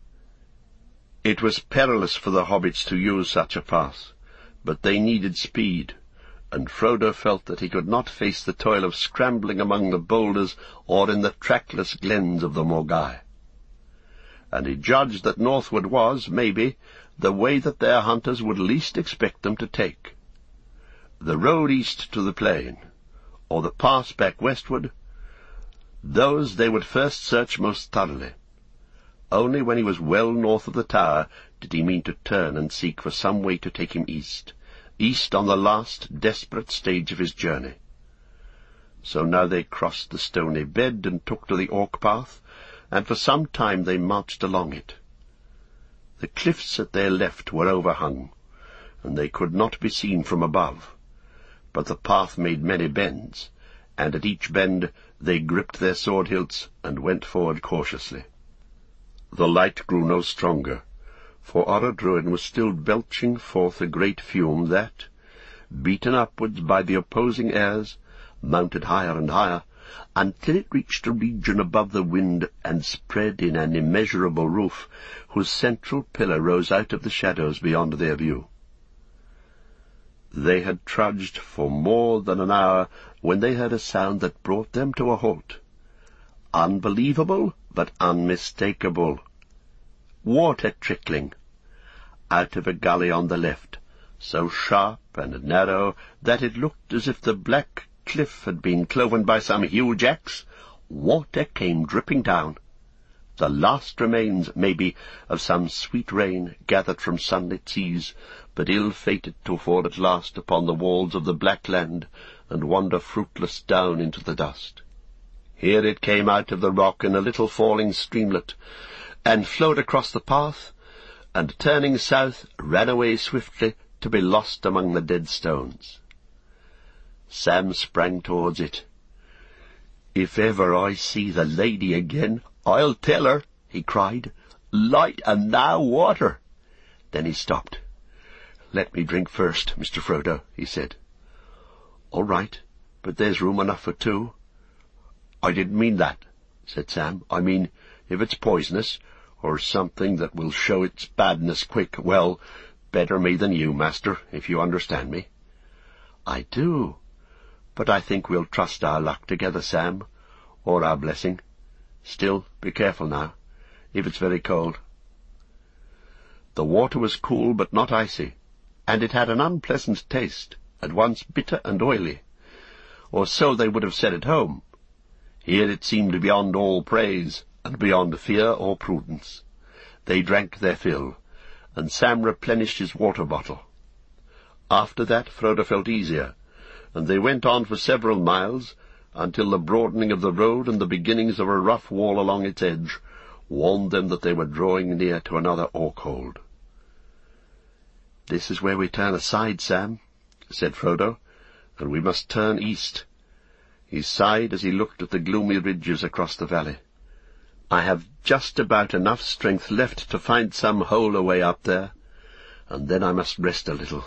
[SPEAKER 2] It was perilous for the hobbits to use such a path, but they needed speed, and Frodo felt that he could not face the toil of scrambling among the boulders or in the trackless glens of the Morgai. And he judged that northward was, maybe, the way that their hunters would least expect them to take. The road east to the plain, or the pass back westward, those they would first search most thoroughly. Only when he was well north of the tower did he mean to turn and seek for some way to take him east, east on the last desperate stage of his journey. So now they crossed the stony bed and took to the Orc path, and for some time they marched along it. The cliffs at their left were overhung, and they could not be seen from above, but the path made many bends, and at each bend they gripped their sword hilts and went forward cautiously. The light grew no stronger, for Orodruin was still belching forth a great fume that, beaten upwards by the opposing airs, mounted higher and higher, until it reached a region above the wind and spread in an immeasurable roof, whose central pillar rose out of the shadows beyond their view. They had trudged for more than an hour when they heard a sound that brought them to a halt. Unbelievable, but unmistakable. Water trickling out of a gully on the left, so sharp and narrow that it looked as if the black cliff had been cloven by some huge axe. Water came dripping down, the last remains, maybe, of some sweet rain gathered from sunlit seas, but ill-fated to fall at last upon the walls of the black land and wander fruitless down into the dust. Here it came out of the rock in a little falling streamlet, and flowed across the path, and turning south, ran away swiftly to be lost among the dead stones. Sam sprang towards it. "If ever I see the lady again, I'll tell her," he cried. "Light and now water." Then he stopped. "Let me drink first, Mister Frodo," he said. "All right, but there's room enough for two." "I didn't mean that," said Sam. "I mean, if it's poisonous, or something that will show its badness quick, well, better me than you, master, if you understand me." "I do. But I think we'll trust our luck together, Sam, or our blessing. Still, be careful now, if it's very cold." The water was cool but not icy, and it had an unpleasant taste, at once bitter and oily, or so they would have said at home. Here it seemed beyond all praise, and beyond fear or prudence. They drank their fill, and Sam replenished his water bottle. After that Frodo felt easier, and they went on for several miles, until the broadening of the road and the beginnings of a rough wall along its edge warned them that they were drawing near to another orc-hold. "This is where we turn aside, Sam," said Frodo, "and we must turn east." He sighed as he looked at the gloomy ridges across the valley. "I have just about enough strength left to find some hole away up there, and then I must rest a little."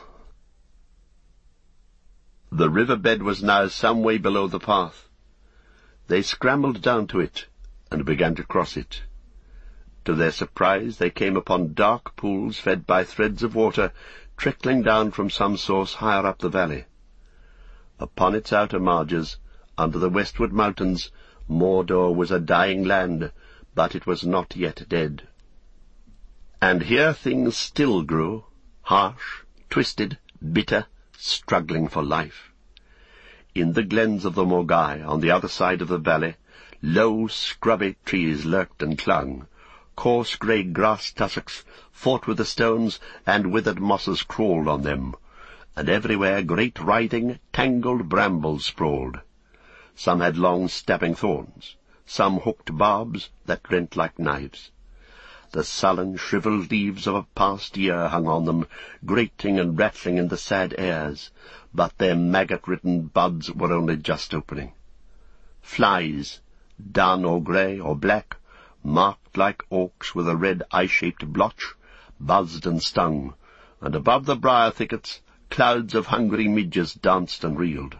[SPEAKER 2] The river-bed was now some way below the path. They scrambled down to it, and began to cross it. To their surprise, they came upon dark pools fed by threads of water trickling down from some source higher up the valley. Upon its outer marges, under the westward mountains, Mordor was a dying land, but it was not yet dead. And here things still grew, harsh, twisted, bitter, struggling for life. In the glens of the Morgai, on the other side of the valley, low, scrubby trees lurked and clung. Coarse grey grass tussocks fought with the stones, and withered mosses crawled on them, and everywhere great writhing, tangled brambles sprawled. Some had long stabbing thorns, some hooked barbs that rent like knives. The sullen, shrivelled leaves of a past year hung on them, grating and rattling in the sad airs, but their maggot-ridden buds were only just opening. Flies, dun or grey or black, marked like orcs with a red eye-shaped blotch, buzzed and stung, and above the briar thickets clouds of hungry midges danced and reeled.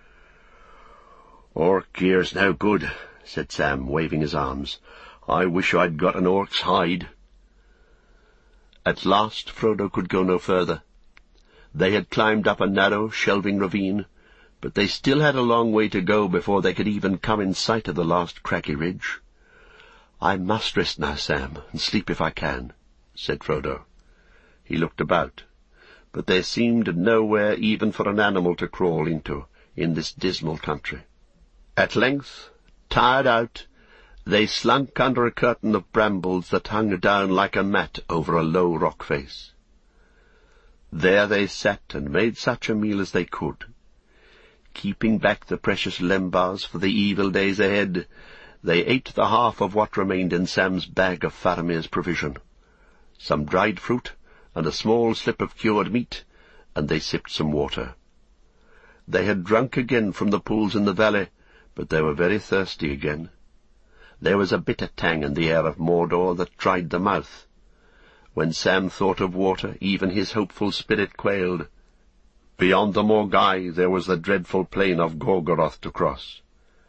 [SPEAKER 2] "Orc ear's no good," said Sam, waving his arms. "I wish I'd got an orc's hide." At last Frodo could go no further. They had climbed up a narrow, shelving ravine, but they still had a long way to go before they could even come in sight of the last craggy ridge. "I must rest now, Sam, and sleep if I can," said Frodo. He looked about, but there seemed nowhere even for an animal to crawl into in this dismal country. At length, tired out, they slunk under a curtain of brambles that hung down like a mat over a low rock face. There they sat and made such a meal as they could. Keeping back the precious lembas for the evil days ahead, they ate the half of what remained in Sam's bag of Faramir's provision, some dried fruit and a small slip of cured meat, and they sipped some water. They had drunk again from the pools in the valley, but they were very thirsty again. There was a bitter tang in the air of Mordor that dried the mouth. When Sam thought of water, even his hopeful spirit quailed. Beyond the Morgai there was the dreadful plain of Gorgoroth to cross.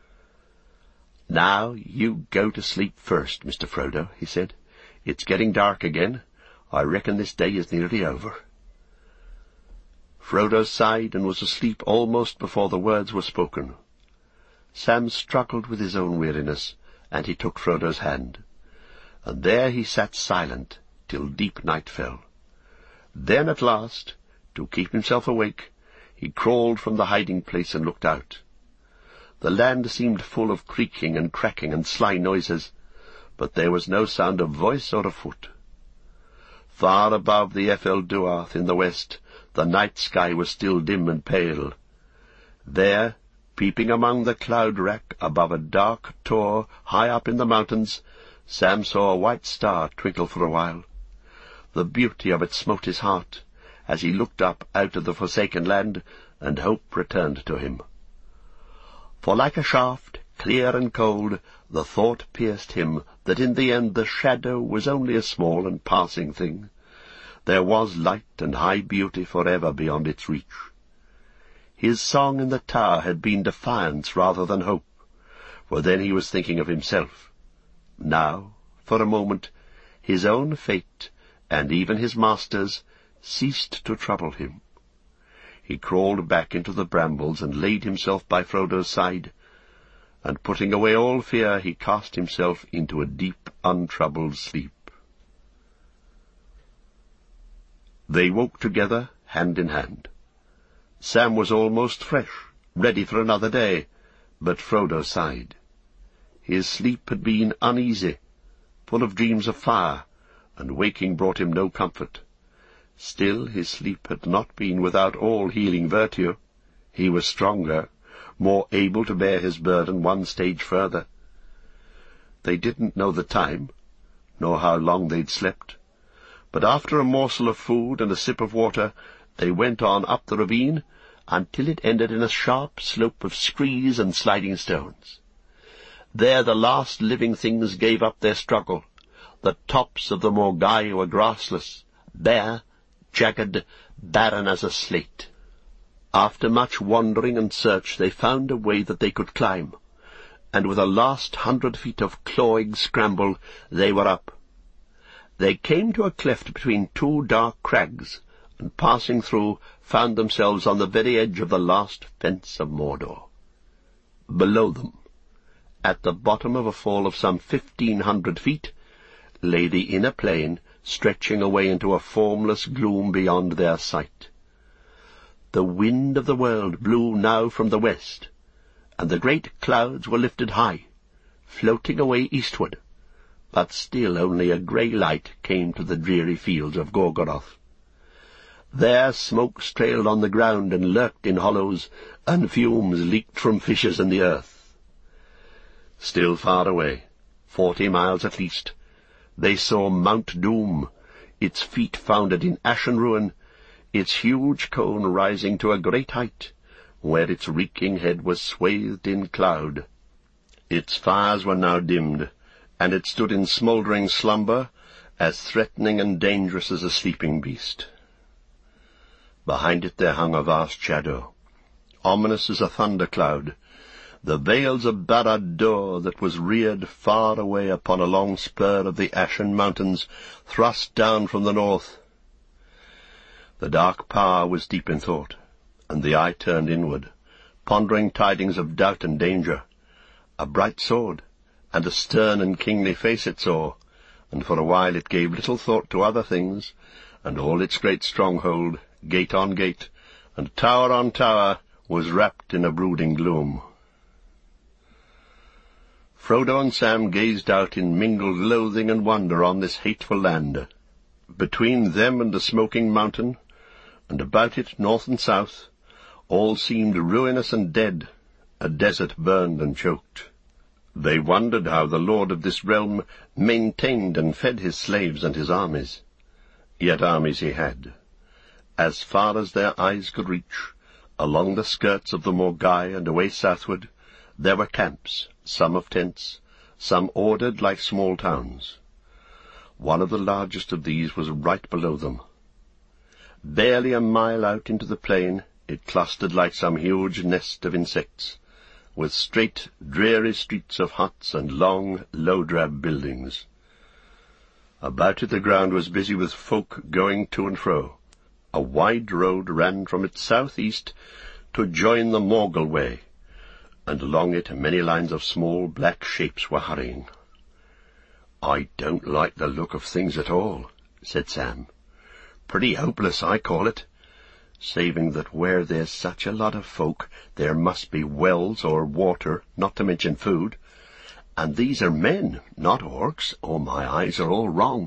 [SPEAKER 2] "Now you go to sleep first, Mister Frodo," he said. "It's getting dark again. I reckon this day is nearly over." Frodo sighed and was asleep almost before the words were spoken. Sam struggled with his own weariness, and he took Frodo's hand. And there he sat silent till deep night fell. Then at last, to keep himself awake, he crawled from the hiding-place and looked out. The land seemed full of creaking and cracking and sly noises, but there was no sound of voice or of foot. Far above the Ephel Duath in the west, the night sky was still dim and pale. There, peeping among the cloud-wrack above a dark tor high up in the mountains, Sam saw a white star twinkle for a while. The beauty of it smote his heart, as he looked up out of the forsaken land, and hope returned to him. For like a shaft, clear and cold, the thought pierced him that in the end the shadow was only a small and passing thing. There was light and high beauty for ever beyond its reach. His song in the tower had been defiance rather than hope, for then he was thinking of himself. Now, for a moment, his own fate, and even his master's, ceased to trouble him. He crawled back into the brambles and laid himself by Frodo's side, and putting away all fear, he cast himself into a deep, untroubled sleep. They woke together, hand in hand. Sam was almost fresh, ready for another day, but Frodo sighed. His sleep had been uneasy, full of dreams of fire, and waking brought him no comfort. Still his sleep had not been without all healing virtue. He was stronger, more able to bear his burden one stage further. They didn't know the time, nor how long they'd slept, but after a morsel of food and a sip of water, they went on up the ravine until it ended in a sharp slope of screes and sliding stones. There the last living things gave up their struggle. The tops of the Morgai were grassless, bare, jagged, barren as a slate. After much wandering and search they found a way that they could climb, and with a last hundred feet of clawing scramble they were up. They came to a cleft between two dark crags, and passing through found themselves on the very edge of the last fence of Mordor. Below them, at the bottom of a fall of some fifteen hundred feet, lay the inner plain, stretching away into a formless gloom beyond their sight. The wind of the world blew now from the west, and the great clouds were lifted high, floating away eastward, but still only a grey light came to the dreary fields of Gorgoroth. There smoke trailed on the ground and lurked in hollows, and fumes leaked from fissures in the earth. Still far away, forty miles at least, they saw Mount Doom, its feet founded in ashen ruin, its huge cone rising to a great height, where its reeking head was swathed in cloud. Its fires were now dimmed, and it stood in smouldering slumber, as threatening and dangerous as a sleeping beast. Behind it there hung a vast shadow, ominous as a thundercloud, the Vales of Barad-dûr that was reared far away upon a long spur of the Ashen Mountains, thrust down from the north. The dark power was deep in thought, and the eye turned inward, pondering tidings of doubt and danger. A bright sword, and a stern and kingly face it saw, and for a while it gave little thought to other things, and all its great stronghold, gate on gate, and tower on tower, was wrapped in a brooding gloom. Frodo and Sam gazed out in mingled loathing and wonder on this hateful land. Between them and the smoking mountain, and about it north and south, all seemed ruinous and dead, a desert burned and choked. They wondered how the lord of this realm maintained and fed his slaves and his armies. Yet armies he had. As far as their eyes could reach, along the skirts of the Morgai and away southward, there were camps, some of tents, some ordered like small towns. One of the largest of these was right below them. Barely a mile out into the plain, it clustered like some huge nest of insects, with straight, dreary streets of huts and long, low drab buildings. About it the ground was busy with folk going to and fro. A wide road ran from its south-east to join the Morgul Way, and along it many lines of small black shapes were hurrying. "I don't like the look of things at all," said Sam. "Pretty hopeless, I call it, saving that where there's such a lot of folk there must be wells or water, not to mention food. And these are men, not orcs, or my eyes are all wrong."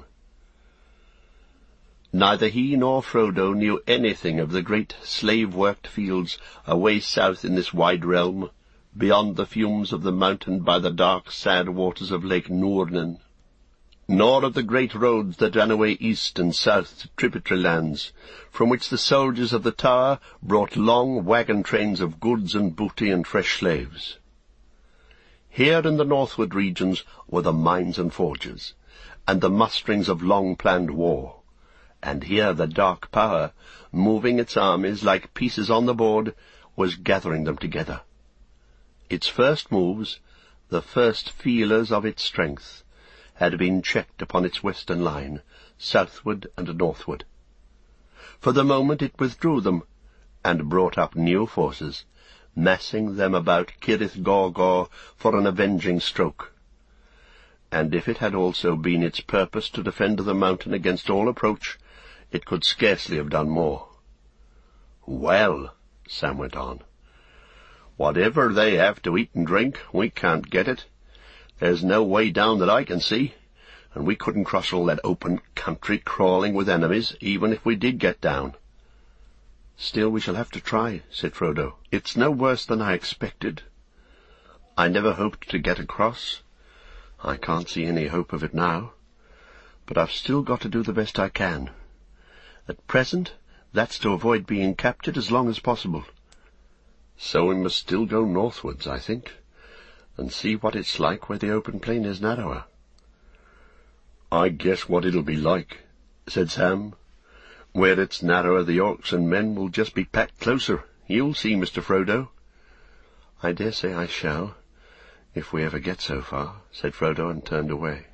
[SPEAKER 2] Neither he nor Frodo knew anything of the great slave-worked fields away south in this wide realm, beyond the fumes of the mountain by the dark, sad waters of Lake Nurnen, nor of the great roads that ran away east and south to tributary lands, from which the soldiers of the Tower brought long wagon trains of goods and booty and fresh slaves. Here in the northward regions were the mines and forges, and the musterings of long-planned war, and here the Dark Power, moving its armies like pieces on the board, was gathering them together. Its first moves, the first feelers of its strength, had been checked upon its western line, southward and northward. For the moment it withdrew them, and brought up new forces, massing them about Cirith Gorgor for an avenging stroke. And if it had also been its purpose to defend the mountain against all approach, it could scarcely have done more. "Well," Sam went on, "whatever they have to eat and drink, we can't get it. There's no way down that I can see, and we couldn't cross all that open country crawling with enemies, even if we did get down." "Still, we shall have to try," said Frodo. "It's no worse than I expected. I never hoped to get across. I can't see any hope of it now. But I've still got to do the best I can. At present, that's to avoid being captured as long as possible. So we must still go northwards, I think, and see what it's like where the open plain is narrower." "I guess what it'll be like," said Sam. "Where it's narrower, the orcs and men will just be packed closer. You'll see, Mister Frodo." "I dare say I shall, if we ever get so far," said Frodo, and turned away.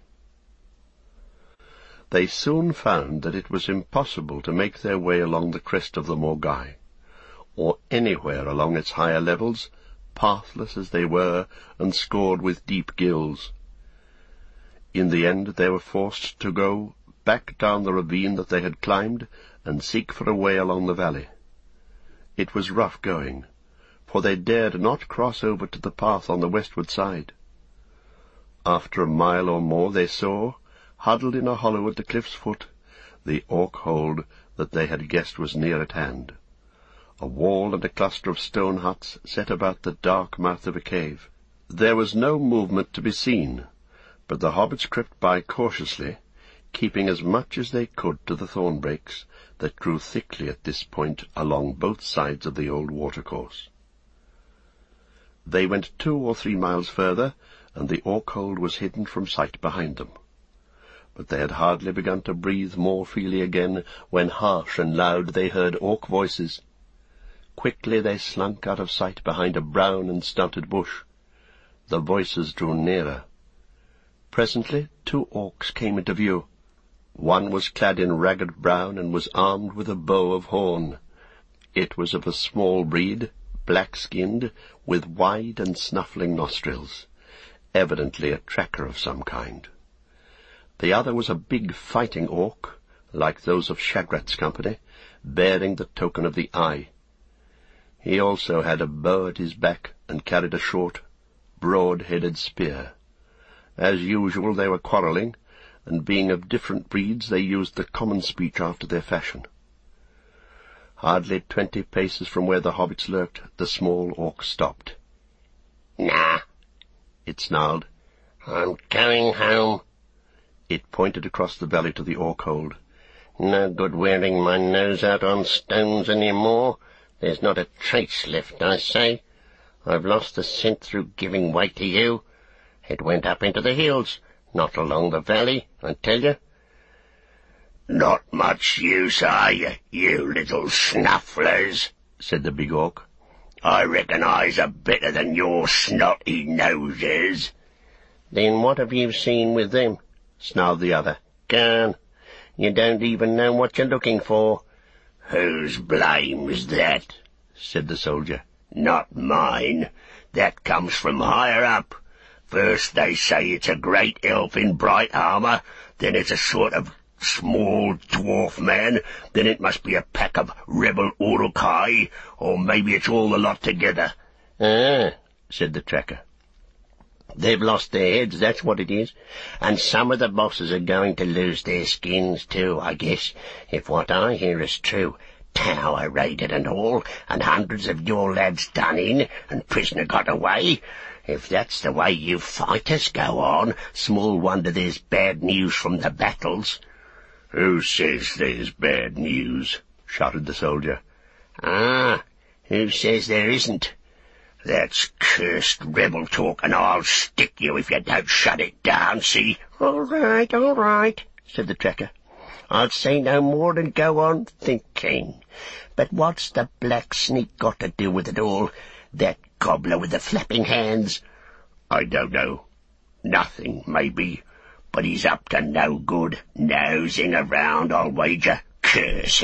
[SPEAKER 2] They soon found that it was impossible to make their way along the crest of the Morgai, or anywhere along its higher levels, pathless as they were and scored with deep gills. In the end they were forced to go back down the ravine that they had climbed and seek for a way along the valley. It was rough going, for they dared not cross over to the path on the westward side. After a mile or more they saw, huddled in a hollow at the cliff's foot, the orc hold that they had guessed was near at hand, a wall and a cluster of stone huts set about the dark mouth of a cave. There was no movement to be seen, but the hobbits crept by cautiously, keeping as much as they could to the thornbrakes that grew thickly at this point along both sides of the old watercourse. They went two or three miles further, and the orc hold was hidden from sight behind them. But they had hardly begun to breathe more freely again when harsh and loud they heard orc voices. Quickly they slunk out of sight behind a brown and stunted bush. The voices drew nearer. Presently two orcs came into view. One was clad in ragged brown and was armed with a bow of horn. It was of a small breed, black-skinned, with wide and snuffling nostrils, evidently a tracker of some kind. The other was a big fighting orc, like those of Shagrat's company, bearing the token of the Eye. He also had a bow at his back and carried a short, broad-headed spear. As usual they were quarrelling, and being of different breeds they used the common speech after their fashion. Hardly twenty paces from where the hobbits lurked, the small orc stopped.
[SPEAKER 1] "Nah,"
[SPEAKER 2] it snarled.
[SPEAKER 1] "I'm going home."
[SPEAKER 2] It pointed across the valley to the orc hold.
[SPEAKER 1] "No good wearing my nose out on stones any more. There's not a trace left, I say. I've lost the scent through giving way to you. It went up into the hills, not along the valley, I tell you." "Not much use, are you, you little snufflers?" said the big orc. "I reckon I's a better than your snotty noses." "Then what have you seen with them?" snarled the other. "Gone. You don't even know what you're looking for. "Whose blame's that?"
[SPEAKER 2] said the soldier.
[SPEAKER 1] "Not mine. That comes from higher up. First they say it's a great elf in bright armour, then it's a sort of small dwarf man, then it must be a pack of rebel Uruk-hai, or maybe it's all the lot together."
[SPEAKER 2] "Ah," said the tracker. "They've lost their heads, that's what it is. And some of the bosses are going to lose their skins too, I guess, if what I hear is true. Tower raided and all, and hundreds of your lads done in, and prisoner got away. If that's the way you fighters go on, small wonder there's bad news from the battles." "Who says there's bad news?" shouted the soldier.
[SPEAKER 1] "Ah, who says there isn't? That's cursed rebel talk, and I'll stick you if you don't shut it down, see?"
[SPEAKER 2] "All right, all right," said the tracker. "I'll say no more than go on thinking. But what's the black sneak got to do with it all? That gobbler with the flapping hands?"
[SPEAKER 1] "I don't know. Nothing, maybe. But he's up to no good, nosing around, I'll wager. Curse